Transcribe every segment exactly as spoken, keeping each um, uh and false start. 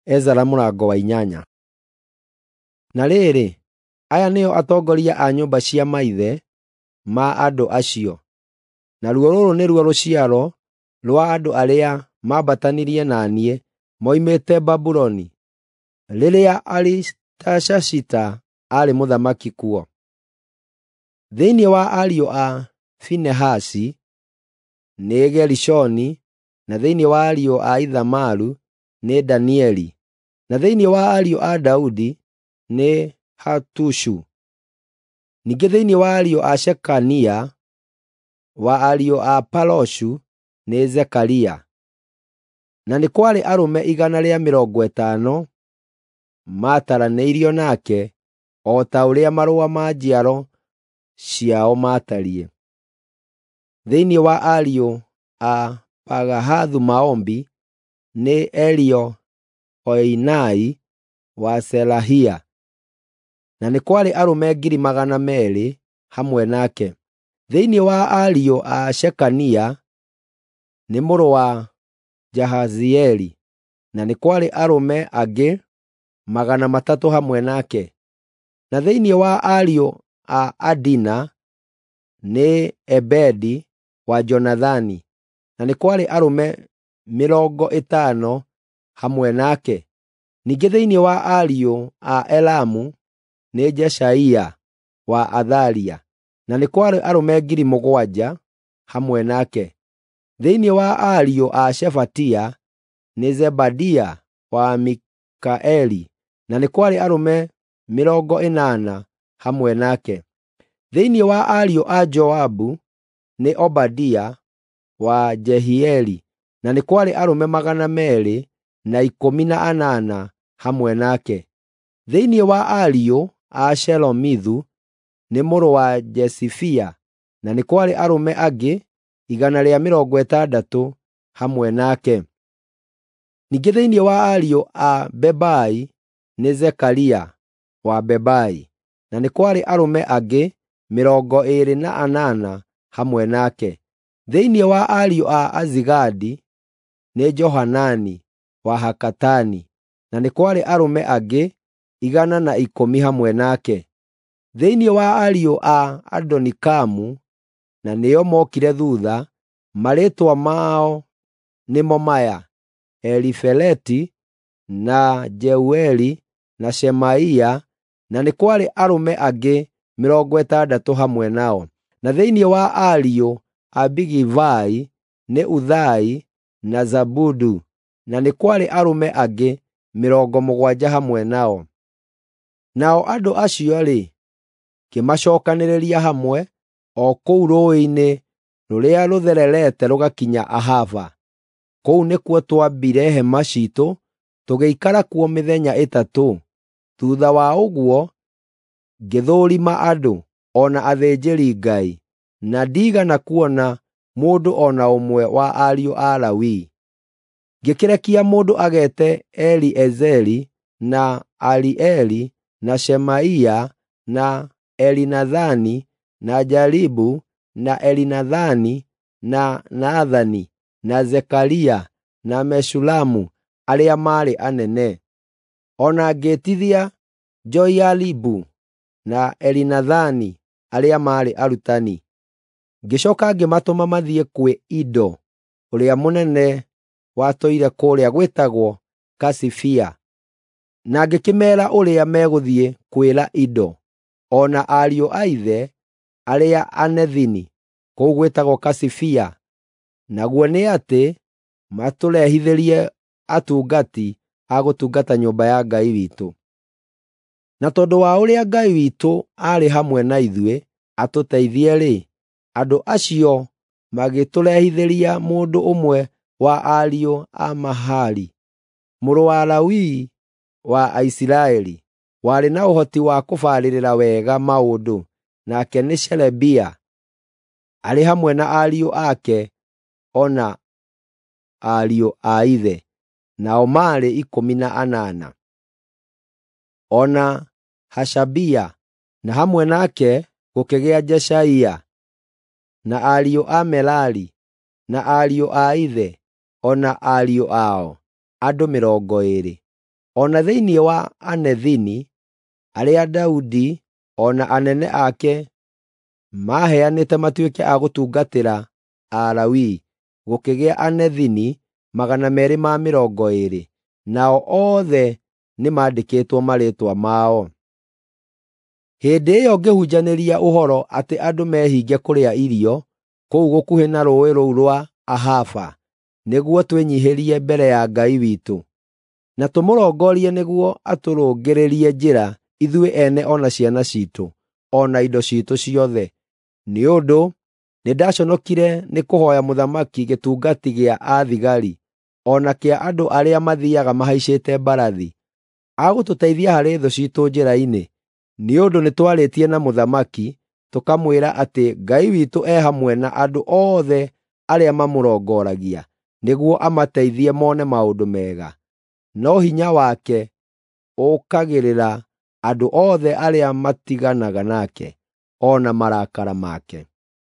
Ezara mũrango wa inyanya. Na rĩrĩ, aya nĩo atongoria a nyũmba cia maithe ma andũ acio. Naruo rũrũ nĩruo rũciaro rwa andũ arĩa mambatanirie na niĩ moimĩte Babuloni, rĩrĩa Aritashashita arĩ mũthamaki kuo. Thĩinĩ wa ariũ a Finehasi nĩ Gerishoni, na thĩinĩ wa ariũ a Ithamaru nĩ Danieli, na thĩinĩ wa ariũ a Daudi nĩ Hatushu. Ningĩ thĩinĩ wa ariũ a Shekania, wa ariũ a Paroshu nĩ Zekaria. Na nĩ kwarĩ arũme igana rĩa mĩrongo ĩtano mataranĩirio nake, o ta ũrĩa marũa ma njiaro ciao matariĩ. Thĩinĩ wa ariũ a Pagahathu Maombi nĩ Eliohoenai wa Selahia. Na nĩ kwarĩ arũme ngiri magana merĩ hamwe nake. Thĩinĩ wa ariũ a Shekania nĩ mũrũ wa Jahazieli, na nĩ kwarĩ arũme angĩ magana matatũ hamwe nake. Na thĩinĩ wa ariũ a Adina nĩ Ebedi wa Jonathani, na nĩ kwarĩ arũme mĩrongo ĩtano hamwe nake. Ningĩ thĩinĩ wa ariũ a Elamu nĩ Jeshaia wa Athalia, na nĩ kwarĩ arũme ngiri mũgwanja hamwe nake. Thĩinĩ wa ariũ a Shefatia nĩ Zebadia wa Mikaeli, na nĩ kwarĩ arũme mĩrongo ĩnana hamwe nake. Thĩinĩ wa ariũ a Joabu nĩ Obadia wa Jehieli, na nĩ kwarĩ arũme magana merĩ na ikũmi na anana hamwe nake. Thĩinĩ wa ariũ a Shelomithu nĩ mũrũ wa Jesifia, na nĩ kwarĩ arũme angĩ igana rĩa mĩrongo ĩtandatũ hamwe nake. Ningĩ thĩinĩ wa ariũ a Bebai nĩ Zekaria wa Bebai, na nĩ kwarĩ arũme angĩ mĩrongo ĩĩrĩ na anana hamwe nake. Thĩinĩ wa ariũ a Azigadi nĩ Johanani wa Hakatani, na nĩ kwarĩ arũme angĩ igana na ikũmi hamwe nake. Thĩinĩ wa ariũ a Adonikamu, na nĩo mokire thutha, marĩĩtwa mao nĩmo maya: Elifeleti na Jeueli na Shemaia, na nĩ kwarĩ arũme angĩ mĩrongo ĩtandatũ hamwe nao. Na thĩinĩ wa ariũ a Bigivai nĩ Uthai na Zabudu, na nĩ kwarĩ arũme angĩ mĩrongo mũgwanja hamwe nao. Nao andũ acio-rĩ, kĩmacookanĩrĩria hamwe o kũu rũũĩ-inĩ rũrĩa rũthererete rũgakinya Ahava. Kũu nĩkuo twambire hema ciitũ, tũgĩikara kuo mĩthenya ĩtatũ. Thutha wa ũguo ngĩthũrima andũ, o na athĩnjĩri-Ngai, na ndiigana kuona mũndũ o na ũmwe wa ariũ a Lawi. Ngĩkĩrekia mũndũ ageete Eliezeri na Arieli na Shemaia na Elinathani na Jaribu na Elinathani na Nathani na Zekaria na Meshulamu arĩa maarĩ anene. O na ngĩĩtithia Joiaribu na Elinathani arĩa maarĩ arutani. Ngĩcooka ngĩmatũma mathiĩ kwĩ Ido ũrĩa mũnene watũire kũrĩa gwĩtagwo Kasifia, na ngĩkĩmeera ũrĩa megũthiĩ kwĩra Ido o na ariũ a ithe arĩa anethini kũu gwĩtagwo Kasifia, naguo nĩ atĩ matũrehithĩrie atungati a gũtungata nyũmba ya Ngai witũ. Na tondũ wa ũrĩa Ngai witũ aarĩ hamwe na ithuĩ atũteithie-rĩ, andũ acio magĩtũrehithĩria mũndũ ũmwe wa ariũ a Mahali, mũrũ wa Lawi wa Aisiraeli, warĩ na ũhoti wa kũbaarĩrĩra wega maũndũ, nake nĩ Sherebia, arĩ hamwe na ariũ ake o na ariũ a ithe, nao maarĩ ikũmi na anana. O na Hashabia, na hamwe nake gũkĩgĩa Jeshaia, na ariũ a Merari, na ariũ a ithe, o na ariũ ao, andũ mĩrongo ĩĩrĩ. ona thĩinĩ wa Anethini, arĩa Daudi ona anene ake maheanĩte matuĩke a gũtungatĩra Alawii, gũkĩgĩa Anethini magana merĩ ma mĩrongo ĩĩrĩ, nao othe nĩmandĩkĩtwo marĩĩtwa mao. Hĩndĩ ĩyo ngĩhunjanĩria ũhoro atĩ andũ mehinge kũrĩa irio kũu gũkuhĩ na rũũĩ rũu rwa Ahava, nĩguo twĩnyihĩrie mbere ya Ngai witũ, na tũmũrongorie nĩguo atũrũngĩrĩrie njĩra ithuĩ ene ona ciana citũ, ona indo citũ ciothe. Nĩ ũndũ nĩndaconokire nĩ kũhoya mũthamaki gĩtungati gĩa athigari, ona kĩa andũ arĩa mathiiaga mahaicĩte mbarathi, agũtũteithia harĩ thũ citũ njĩra-inĩ, nĩ ũndũ nĩtwarĩtie na mũthamaki, tũkamwĩra atĩ Ngai witũ e hamwe na andũ othe arĩa mamũrongoragia, nĩguo amateithie mone maũndũ mega. No hinya wake ũkagĩrĩra andũ othe arĩa matiganaga nake, ona marakara make.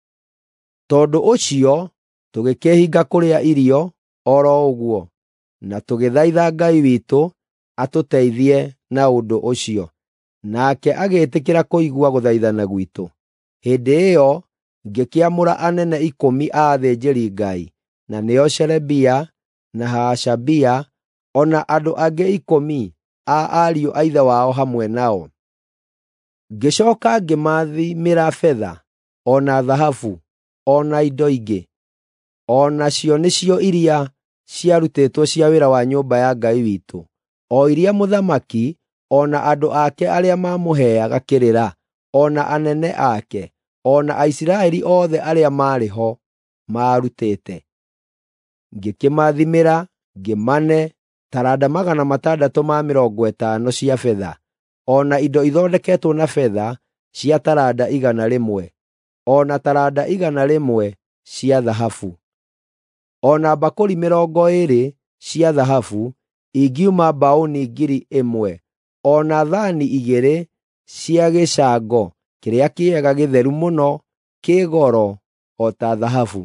Tondũ ũcio tũgĩkĩhinga kũrĩa irio oro ũguo, na tũgĩthaitha Ngai witũ atũteithie na ũndũ ũcio, nake agĩĩtĩkĩra kũigua gũthaithana gwitũ. Hĩndĩ ĩyo ngĩkĩamũra anene ikũmi a athĩnjĩri-Ngai, na nĩo Sherebia na Haashabia, ona andũ angĩ ikũmi a ariũ a ithe wao hamwe nao. Ngĩcooka ngĩmathimĩra betha, ona thahabu, ona indo ingĩ, onacio nĩcio iria ciarutĩtwo cia wĩra wa nyũmba ya Ngai witũ, o iria mũthamaki ona andũ ake arĩa mamũheaga kĩrĩra, ona anene ake, ona Aisiraeli othe arĩa maarĩ ho maarutĩte. Ngĩkĩmathimĩra ngĩmane taranda magana matandatũ ma mĩrongo ĩtano cia betha, ona indo ithondeketwo na betha cia taranda igana rĩmwe, ona taranda igana rĩmwe cia thahabu, ona mbakũri mĩrongo ĩĩrĩ cia thahabu ingiuma mbaũni ngiri ĩmwe, ona thani igĩrĩ cia gĩcango kĩrĩa kĩega gĩtheru mũno kĩ goro o ta thahabu.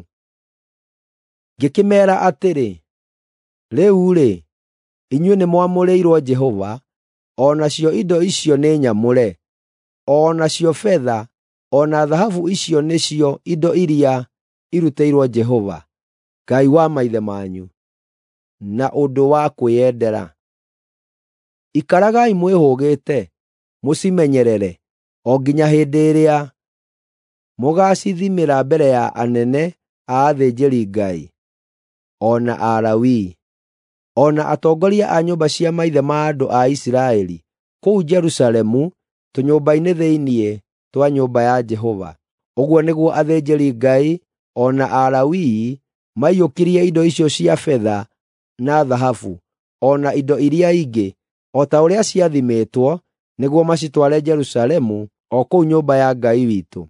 Ngĩkĩmeera atĩrĩ, rĩu-rĩ, inyuĩ nĩmwamũrĩirwo Jehova, onacio indo icio nĩ nyamũre, onacio betha, ona thahabu icio nĩcio indo iria irutĩirwo Jehova, Ngai wa maithe manyu, na ũndũ wa kwĩyendera. Ikaragai mwĩhũgĩte, mũcimenyerere, o nginya hĩndĩ ĩrĩa mũgacithimĩra mbere ya anene a athĩnjĩri-Ngai, ona Alawii, ona atongoria a nyũmba cia maithe ma andũ a Isiraeli, kũu Jerusalemu, tũnyũmba-inĩ thĩinĩ twa nyũmba ya Jehova. Ũguo nĩguo athĩnjĩri-Ngai ona Alawii maiyũkirie indo icio cia betha na thahabu, ona indo iria ingĩ, o ta ũrĩa ciathimĩtwo, nĩguo macitware Jerusalemu, o kũu nyũmba ya Ngai witũ.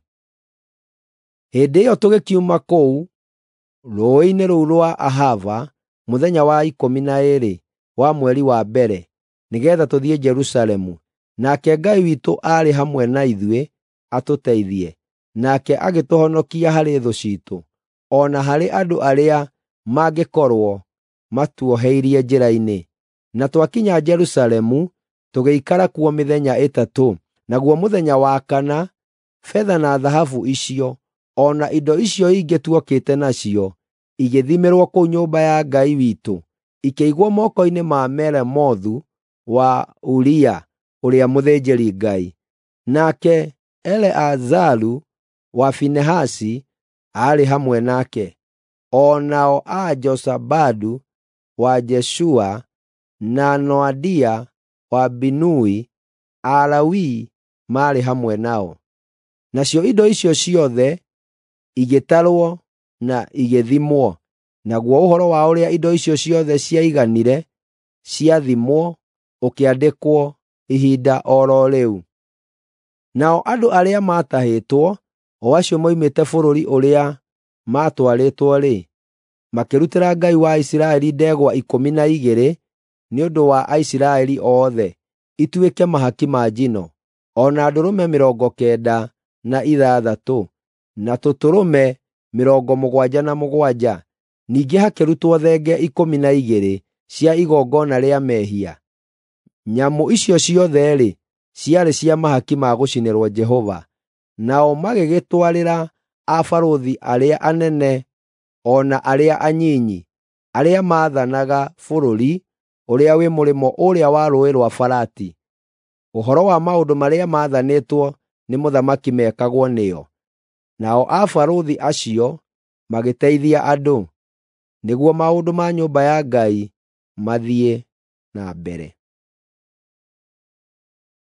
Hĩndĩ ĩyo tũgĩkiuma kũu rũũĩ-inĩ rũu rwa Ahava mũthenya wa ikũmi na ĩĩrĩ wa mweri wa mbere, nĩgeetha tũthiĩ Jerusalemu, nake Ngai witũ aarĩ hamwe na ithuĩ atũteithie, nake agĩtũhonokia harĩ thũ citũ, ona harĩ andũ arĩa mangĩkorwo matuoheirie njĩra-inĩ. Na twakinya Jerusalemu, tũgĩikara kuo mĩthenya ĩtatũ, naguo mũthenya wa kana, betha na thahabu icio, ona indo icio ingĩ tuokĩte nacio, igĩthimĩrwo kũu nyũmba ya Ngai witũ, ikĩigwo moko-inĩ ma Meremothu wa Uria ũrĩa mũthĩnjĩri-Ngai. Nake Eleazaru wa Finehasi aarĩ hamwe nake, onao a Jozabadu wa Jeshua na Noadia wa Binui, Alawii maarĩ hamwe nao. Nacio indo icio ciothe igĩtarwo na igĩthimwo, naguo ũhoro wa ũrĩa indo icio ciothe ciaiganire ciathimwo ũkĩandĩkwo ihinda oro rĩu. Nao andũ arĩa maatahĩtwo, o acio moimĩte bũrũri ũrĩa maatwarĩtwo-rĩ, makĩrutĩra Ngai wa Isiraeli ndegwa ikũmi na igĩrĩ nĩ ũndũ wa Aisiraeli othe, ituĩke mahaki ma njino, ona ndũrũme mĩrongo kenda na ithathatũ, na tũtũrũme mĩrongo mũgwanja na mũgwanja. Ningĩ hakĩrutwo thenge ikũmi na igĩrĩ cia igongona rĩa mehia. Nyamũ icio ciothe-rĩ, ciarĩ cia mahaki ma gũcinĩrwo Jehova, nao magĩgĩtwarĩra abarũthi arĩa anene o na arĩa anyinyi, arĩa maathanaga bũrũri ũrĩa wĩ mũrĩmo ũrĩa wa Rũũĩ rwa Farati, ũhoro wa maũndũ marĩa maathanĩtwo nĩ mũthamaki mekagwo nĩo. Nao abarũthi acio magĩteithia andũ, nĩguo maũndũ ma nyũmba ya Ngai mathiĩ na mbere.